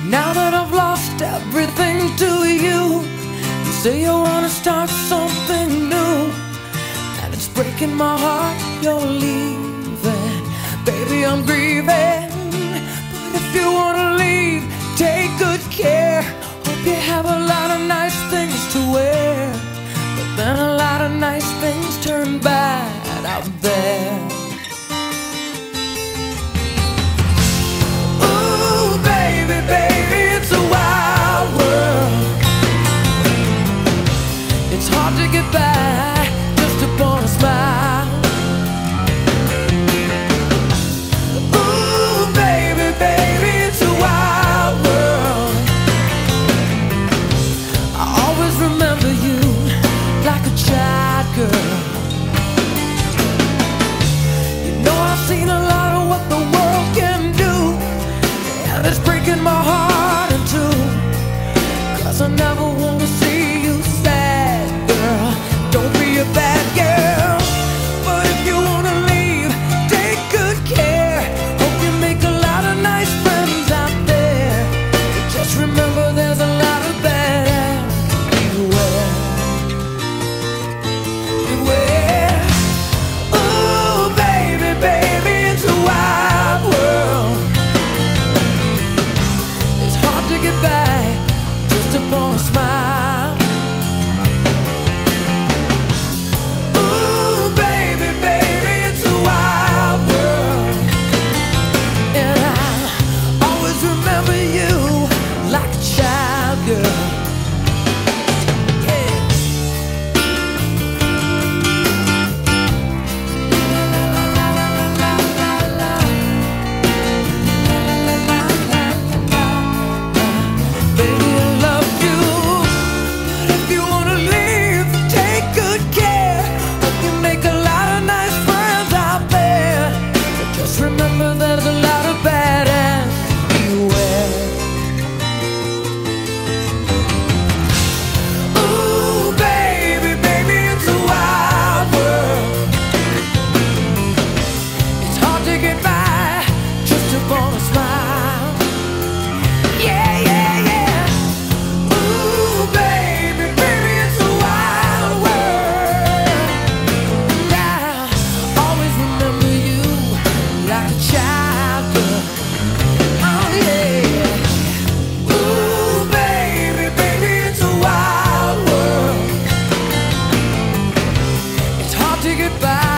Now that I've lost everything to you, you say you wanna start something new, and it's breaking my heart you're leaving. Baby, I'm grieving, but if you wanna leave, take good care. Hope you have a lot of nice things to wear, but then a lot of nice things turn bad out there. Baby, it's a wild world. It's hard to get by just upon a smile. Ooh, baby, it's a wild world. I always remember you like a child girl. You know I've seen a lot of what the world can do, and it's breaking my heart in two, 'cause I never wanna see you sad, girl. Don't be a bad girl, but if you wanna leave, take good care. Hope you make a lot of nice friends out there, but just remember there's a lot of bad apples. Beware, beware. Ooh, baby, it's a wild world. To get back just upon a smile. Ooh, baby, it's a wild world, and I always remember you like a child girl. Remember there's a lot of bad and beware. Ooh, baby, it's a wild world. It's hard to get by just upon a smile. Yeah. Ooh, baby, it's a wild world. And I always remember you like a child girl. Oh yeah. Ooh, baby, it's a wild world. It's hard to get by